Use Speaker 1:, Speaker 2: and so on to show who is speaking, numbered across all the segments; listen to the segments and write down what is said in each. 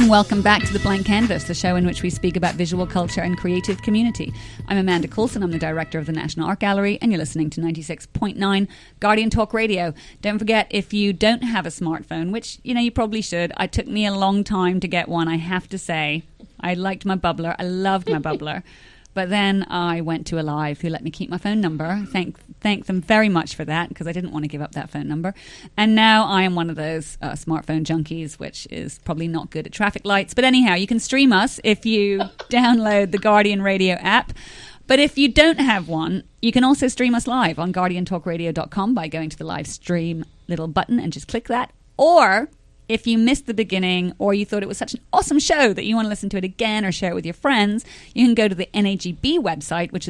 Speaker 1: and welcome back to The Blank Canvas, the show in which we speak about visual culture and creative community. I'm Amanda Coulson, I'm the director of the National Art Gallery, and you're listening to 96.9 Guardian Talk Radio. Don't forget, if you don't have a smartphone, which, you probably should, it took me a long time to get one, I have to say. I liked my bubbler, I loved my bubbler. But then I went to Alive, who let me keep my phone number. Thank them very much for that, because I didn't want to give up that phone number. And now I am one of those smartphone junkies, which is probably not good at traffic lights. But anyhow, you can stream us if you download the Guardian Radio app. But if you don't have one, you can also stream us live on guardiantalkradio.com by going to the live stream little button and just click that. Or if you missed the beginning, or you thought it was such an awesome show that you want to listen to it again or share it with your friends, you can go to the NAGB website, which is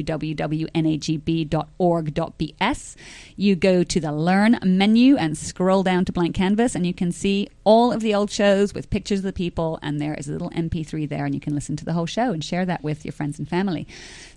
Speaker 1: www.nagb.org.bs. You go to the Learn menu and scroll down to Blank Canvas, and you can see all of the old shows with pictures of the people, and there is a little MP3 there, and you can listen to the whole show and share that with your friends and family.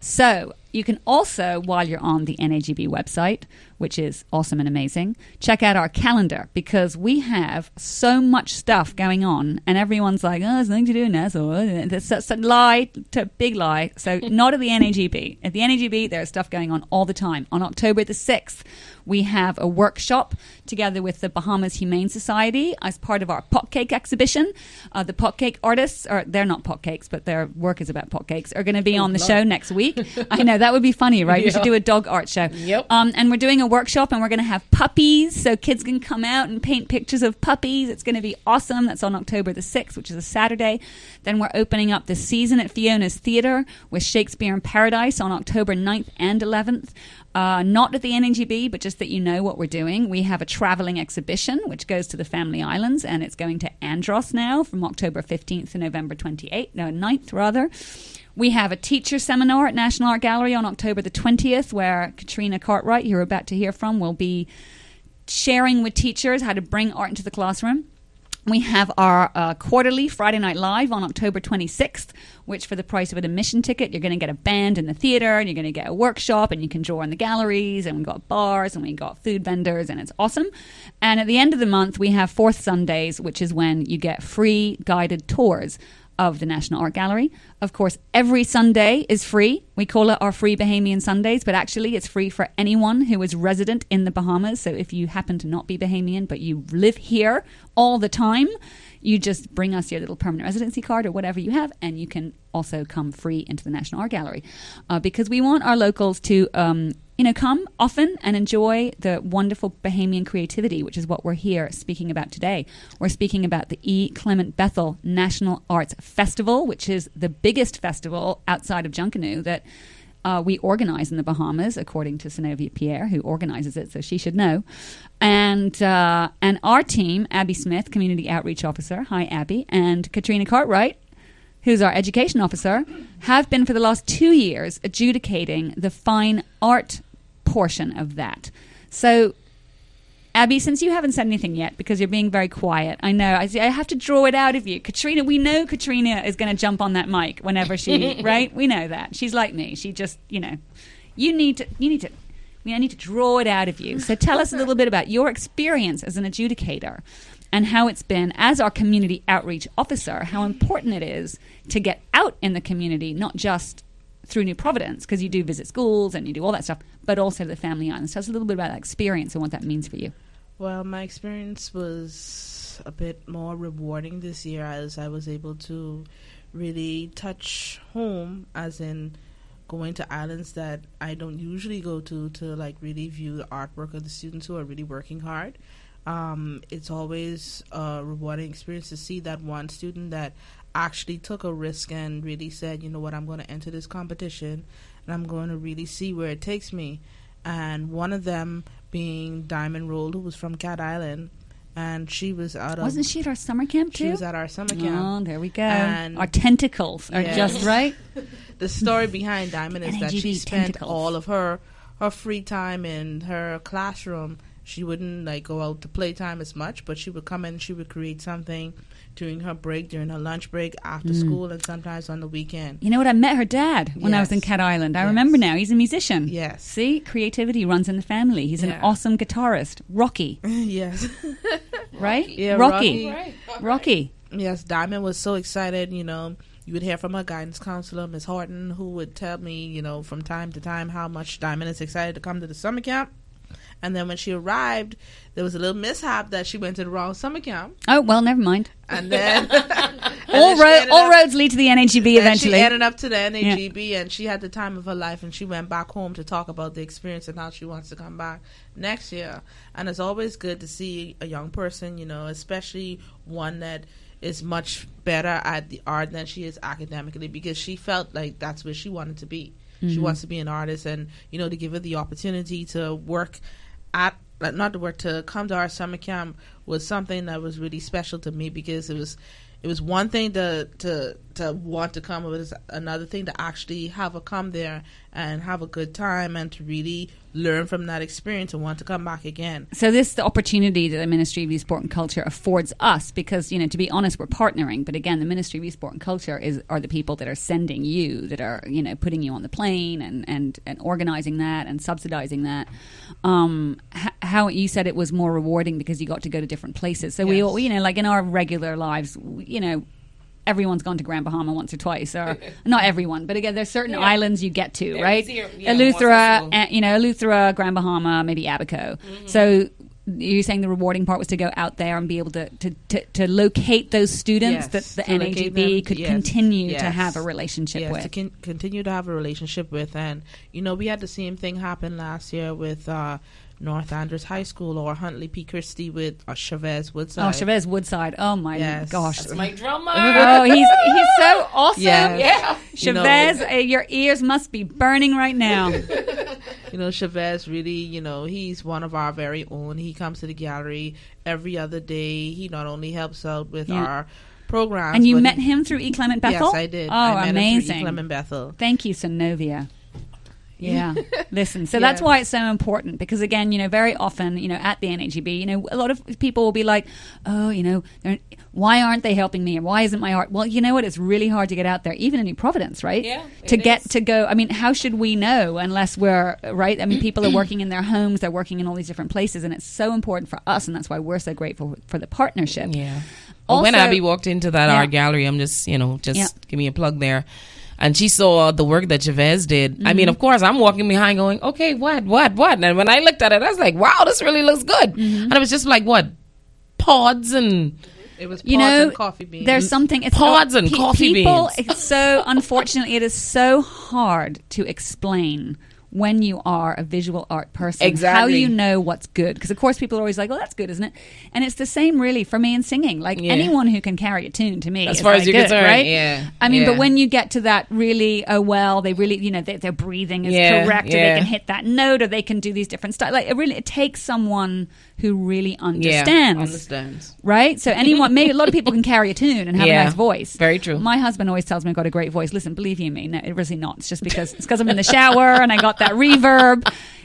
Speaker 1: So you can also, while you're on the NAGB website, which is awesome and amazing, check out our calendar, because we have so much stuff going on, and everyone's like, oh, there's nothing to do now. So that's a lie, big lie. So not at the NAGB. At the NAGB, there's stuff going on all the time. On October the 6th, we have a workshop together with the Bahamas Humane Society as part of our potcake exhibition. The potcake artists, or they're not potcakes, but their work is about potcakes, are going to be on the show next week. I know, that would be funny, right? Yeah. We should do a dog art show.
Speaker 2: Yep.
Speaker 1: And we're doing a workshop, and we're going to have puppies, so kids can come out and paint pictures of puppies. It's going to be awesome. That's on October the 6th, which is a Saturday. Then we're opening up the season at Fiona's Theatre with Shakespeare in Paradise on October 9th and 11th. Not at the NAGB, but just that you know what we're doing. We have a traveling exhibition which goes to the Family Islands, and it's going to Andros now from October 15th to November 9th rather. We have a teacher seminar at National Art Gallery on October the 20th, where Katrina Cartwright, who you're about to hear from, will be sharing with teachers how to bring art into the classroom. We have our quarterly Friday Night Live on October 26th, which for the price of an admission ticket, you're going to get a band in the theatre, and you're going to get a workshop, and you can draw in the galleries, and we've got bars, and we've got food vendors, and it's awesome. And at the end of the month, we have Fourth Sundays, which is when you get free guided tours of the National Art Gallery. Of course, every Sunday is free. We call it our free Bahamian Sundays, but actually it's free for anyone who is resident in the Bahamas. So if you happen to not be Bahamian, but you live here all the time, you just bring us your little permanent residency card or whatever you have, and you can also come free into the National Art Gallery, because we want our locals to come often and enjoy the wonderful Bahamian creativity, which is what we're here speaking about today. We're speaking about the E. Clement Bethel National Arts Festival, which is the biggest festival outside of Junkanoo that we organize in the Bahamas, according to Synovia Pierre, who organizes it, so she should know. And our team, Abby Smith, Community Outreach Officer, hi Abby, and Katrina Cartwright, who's our education officer, have been for the last 2 years adjudicating the fine art portion of that. So, Abby, since you haven't said anything yet, because you're being very quiet, I know, I have to draw it out of you. Katrina, we know Katrina is going to jump on that mic whenever she, right? We know that. She's like me. She just, I need to draw it out of you. So tell us a little bit about your experience as an adjudicator and how it's been as our community outreach officer, how important it is to get out in the community, not just through New Providence, because you do visit schools and you do all that stuff, but also the Family Islands. Tell us a little bit about that experience and what that means for you.
Speaker 2: Well, my experience was a bit more rewarding this year, as I was able to really touch home, as in going to islands that I don't usually go to like really view the artwork of the students who are really working hard. It's always a rewarding experience to see that one student that actually took a risk and really said, you know what, I'm going to enter this competition and I'm going to really see where it takes me. And one of them being Diamond Roll, who was from Cat Island, and she was out of...
Speaker 1: Wasn't she at our summer camp too?
Speaker 2: She was at our summer camp.
Speaker 1: Oh, there we go. And our tentacles are just right.
Speaker 2: The story behind Diamond is that she spent all of her free time in her classroom. She wouldn't go out to playtime as much, but she would come in and she would create something during her break, during her lunch break, after school, and sometimes on the weekend.
Speaker 1: You know what? I met her dad when I was in Cat Island. I remember now. He's a musician.
Speaker 2: Yes.
Speaker 1: See? Creativity runs in the family. He's an awesome guitarist. Rocky.
Speaker 2: Yes.
Speaker 1: Right?
Speaker 2: Yeah,
Speaker 1: Rocky.
Speaker 2: Right.
Speaker 1: Rocky.
Speaker 2: Yes, Diamond was so excited. You would hear from her guidance counselor, Ms. Horton, who would tell me, from time to time how much Diamond is excited to come to the summer camp. And then when she arrived, there was a little mishap that she went to the wrong summer camp.
Speaker 1: Oh, well, never mind.
Speaker 2: And then
Speaker 1: all roads lead to the NAGB eventually.
Speaker 2: She ended up to the NAGB, and she had the time of her life, and she went back home to talk about the experience and how she wants to come back next year. And it's always good to see a young person, especially one that is much better at the art than she is academically, because she felt like that's where she wanted to be. Mm-hmm. She wants to be an artist, and, to give her the opportunity to work to come to our summer camp was something that was really special to me, because it was one thing to want to come, but it was another thing to actually have her come there and have a good time and to really learn from that experience and want to come back again.
Speaker 1: So this is the opportunity that the Ministry of Youth, Sport and Culture affords us, because, to be honest, we're partnering. But again, the Ministry of Youth, Sport and Culture are the people that are sending you, that are, putting you on the plane and organising that and subsidising that. How you said it was more rewarding because you got to go to different places. So we all, like in our regular lives, everyone's gone to Grand Bahama once or twice, or not everyone, but again, there's certain islands you get to, right? Eleuthera, Grand Bahama, maybe Abaco. Mm-hmm. So you're saying the rewarding part was to go out there and be able to locate those students that the NAGB could continue to have a relationship with.
Speaker 2: To continue to have a relationship with. And, we had the same thing happen last year with North Andros High School, or Huntley P. Christie with Chavez Woodside.
Speaker 1: Oh, Chavez Woodside. Oh, my gosh.
Speaker 3: That's my drummer.
Speaker 1: Oh, he's so awesome.
Speaker 2: Yeah.
Speaker 1: Chavez, your ears must be burning right now.
Speaker 2: Chavez really, he's one of our very own. He comes to the gallery every other day. He not only helps out with our programs.
Speaker 1: And you met him through E. Clement Bethel?
Speaker 2: Yes, I did.
Speaker 1: Oh,
Speaker 2: I met
Speaker 1: amazing.
Speaker 2: him through E. Clement Bethel.
Speaker 1: Thank you, Synovia. Yeah. Listen, so that's why it's so important, because again, very often, at the NAGB, a lot of people will be like, oh, why aren't they helping me? Or why isn't my art? Well, you know what? It's really hard to get out there, even in New Providence, right?
Speaker 3: Yeah.
Speaker 1: To go. I mean, how should we know unless we're, right? I mean, people are working in their homes, they're working in all these different places, and it's so important for us, and that's why we're so grateful for the partnership.
Speaker 3: Yeah. Also, when Abby walked into that art gallery, I'm just give me a plug there. And she saw the work that Chavez did. Mm-hmm. I mean, of course, I'm walking behind going, okay, what? And when I looked at it, I was like, wow, this really looks good. Mm-hmm. And it was just like, what? Pods and...
Speaker 2: It was pods and coffee beans.
Speaker 1: There's something... It's
Speaker 3: pods and coffee beans.
Speaker 1: It's so... Unfortunately, it is so hard to explain when you are a visual art person.
Speaker 3: Exactly.
Speaker 1: How you know what's good. Because, of course, people are always like, well, that's good, isn't it? And it's the same, really, for me in singing. Like, anyone who can carry a tune, to me,
Speaker 3: as far as you're concerned,
Speaker 1: right?
Speaker 3: Yeah.
Speaker 1: I mean, but when you get to that really, they really, their breathing is correct, or they can hit that note, or they can do these different styles. Like, it takes someone who really understands. Right? So maybe a lot of people can carry a tune and have a nice voice.
Speaker 3: Very true.
Speaker 1: My husband always tells me I've got a great voice. Listen, believe you me, no, it's really not. It's just because I'm in the shower and I got that reverb.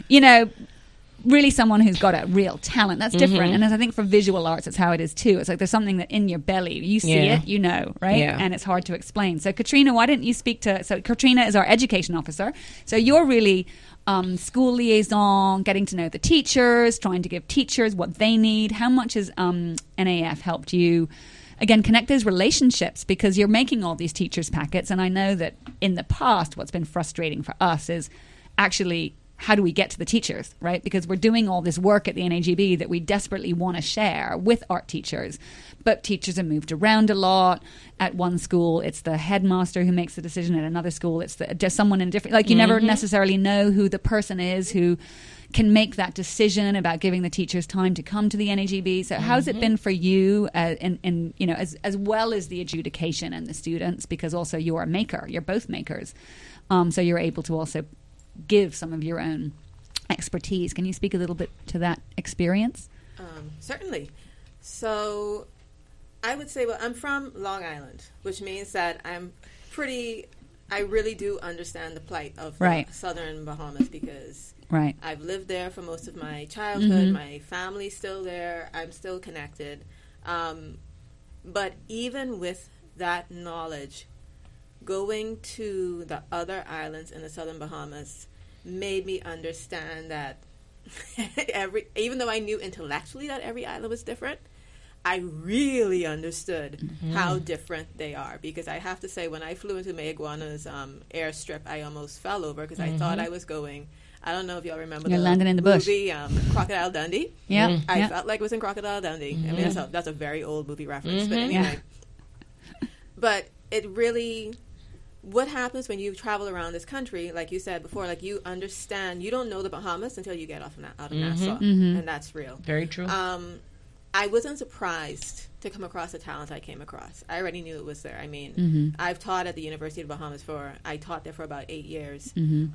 Speaker 1: Really someone who's got a real talent. That's different. Mm-hmm. And I think for visual arts, it's how it is too. It's like there's something that in your belly, you see it, right? Yeah. And it's hard to explain. So Katrina, why didn't you speak to... So Katrina is our education officer. So you're really school liaison, getting to know the teachers, trying to give teachers what they need. How much has NAF helped you, again, connect those relationships? Because you're making all these teachers packets. And I know that in the past, what's been frustrating for us is actually... how do we get to the teachers, right? Because we're doing all this work at the NAGB that we desperately want to share with art teachers. But teachers are moved around a lot. At one school, it's the headmaster who makes the decision. At another school, it's just someone in different... Like, you never necessarily know who the person is who can make that decision about giving the teachers time to come to the NAGB. So how's it been for you as well as the adjudication and the students? Because also you're a maker. You're both makers. So you're able to also... give some of your own expertise. Can you speak a little bit to that experience?
Speaker 4: Certainly. So I would say, I'm from Long Island, which means that I really do understand the plight of southern Bahamas, because I've lived there for most of my childhood. My family's still there. I'm still connected. But even with that knowledge, going to the other islands in the southern Bahamas made me understand that even though I knew intellectually that every island was different, I really understood how different they are, because I have to say, when I flew into Mayaguana's airstrip, I almost fell over because I thought I was going. I don't know if y'all remember the
Speaker 1: landing in the
Speaker 4: movie Crocodile Dundee.
Speaker 1: Yeah,
Speaker 4: I felt like it was in Crocodile Dundee. I mean, that's a very old movie reference, but anyway. But it really, what happens when you travel around this country, like you said before, like you understand, you don't know the Bahamas until you get out of Nassau, and that's real.
Speaker 3: Very true.
Speaker 4: I wasn't surprised to come across the talent I came across. I already knew it was there. I mean, I've taught at the University of Bahamas I taught there for about 8 years.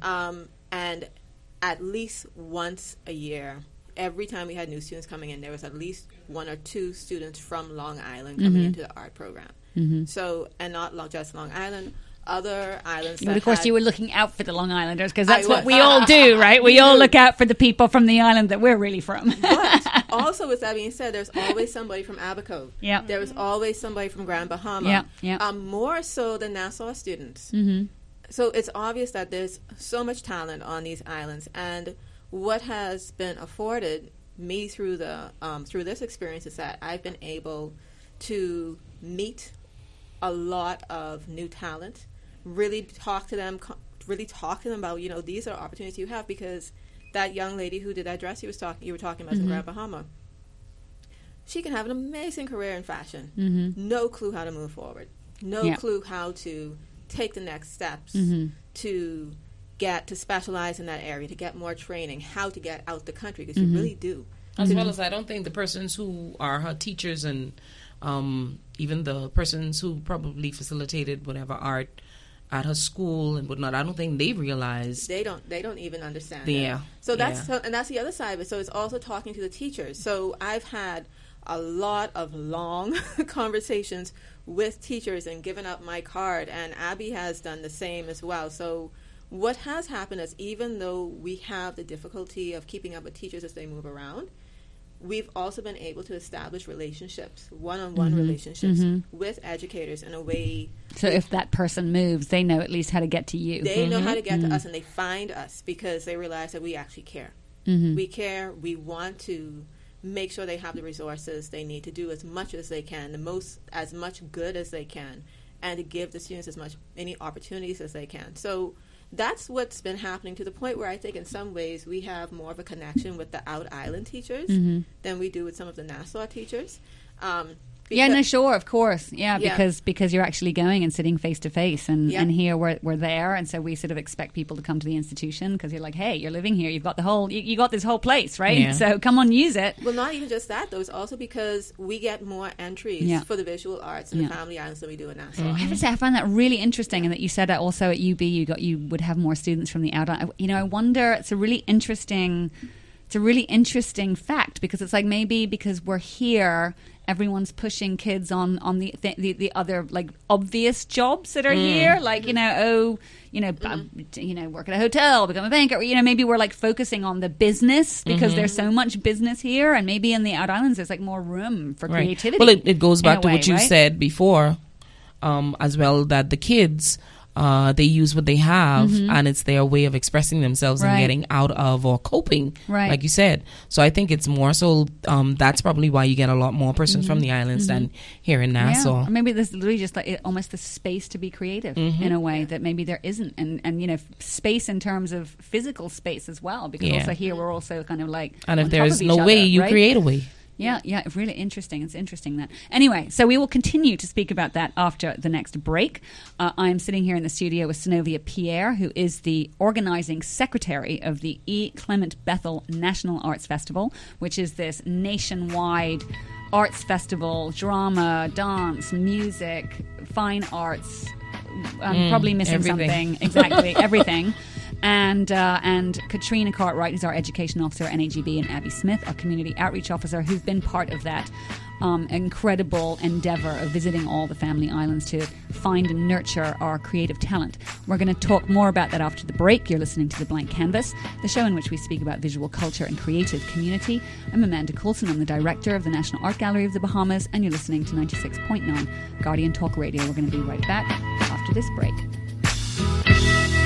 Speaker 4: And at least once a year, every time we had new students coming in, there was at least 1 or 2 students from Long Island coming into the art program. So, and not just Long Island, other islands.
Speaker 1: But of course, you were looking out for the Long Islanders, because that's what we all do, right? We all look out for the people from the island that we're really from.
Speaker 4: But also, with that being said, there's always somebody from Abaco.
Speaker 1: Yeah.
Speaker 4: There was always somebody from Grand Bahama.
Speaker 1: Yeah.
Speaker 4: More so than Nassau students. So it's obvious that there's so much talent on these islands, and what has been afforded me through this experience is that I've been able to meet a lot of new talent, really talk to them about, you know, these are opportunities you have, because that young lady who did that dress you were talking about in Grand Bahama, she can have an amazing career in fashion. No clue how to move forward. No clue how to take the next steps to get to specialize in that area, to get more training, how to get out the country, because you really do.
Speaker 3: As well as I don't think the persons who are her teachers and even the persons who probably facilitated whatever art at her school and whatnot, I don't think they realize.
Speaker 4: They don't even understand.
Speaker 3: Yeah.
Speaker 4: So that's and that's the other side of it. So it's also talking to the teachers. So I've had a lot of long conversations with teachers and given up my card, and Abby has done the same as well. So what has happened is, even though we have the difficulty of keeping up with teachers as they move around, we've also been able to establish relationships, one-on-one relationships with educators in a way.
Speaker 1: So if that person moves, they know at least how to get to you.
Speaker 4: They know how to get to us, and they find us because they realize that we actually care. We care. We want to make sure they have the resources they need to do as much as they can, as much good as they can, and to give the students any opportunities as they can. So that's what's been happening, to the point where I think in some ways we have more of a connection with the out island teachers than we do with some of the Nassau teachers.
Speaker 1: Sure, of course. Because you're actually going and sitting face to face, and here we're there, and so we sort of expect people to come to the institution because you're like, hey, you're living here, you've got you got this whole place, right? Yeah. So come on, use it.
Speaker 4: Well, not even just that, though. It's also because we get more entries for the visual arts in the Family Islands than we do in Nassau.
Speaker 1: I have to say, I find that really interesting, and that you said that also at UB you would have more students from the out. I wonder. It's a really interesting fact, because it's like, maybe because we're here, everyone's pushing kids on the other, like, obvious jobs that are here, like, work at a hotel, become a banker, maybe we're like focusing on the business because there's so much business here, and maybe in the out islands there's like more room for creativity.
Speaker 3: Well, it goes back to what you said before, as well, that the kids, they use what they have, and it's their way of expressing themselves and getting out of, or coping, like you said. So I think it's more so, that's probably why you get a lot more persons from the islands than here in Nassau.
Speaker 1: Or maybe there's literally just like almost the space to be creative in a way that maybe there isn't, and space in terms of physical space as well, because also here we're also kind of like,
Speaker 3: and if there's no way, you create a way.
Speaker 1: Yeah, really interesting. It's interesting that. Anyway, so we will continue to speak about that after the next break. I'm sitting here in the studio with Synovia Pierre, who is the organizing secretary of the E. Clement Bethel National Arts Festival, which is this nationwide arts festival, drama, dance, music, fine arts. I'm probably missing
Speaker 3: everything.
Speaker 1: something. Exactly, everything. And Katrina Cartwright is our education officer at NAGB, and Abby Smith, our community outreach officer, who've been part of that incredible endeavor of visiting all the Family Islands to find and nurture our creative talent. We're going to talk more about that after the break. You're listening to The Blank Canvas, the show in which we speak about visual culture and creative community. I'm Amanda Coulson. I'm the director of the National Art Gallery of the Bahamas, and you're listening to 96.9 Guardian Talk Radio. We're going to be right back after this break.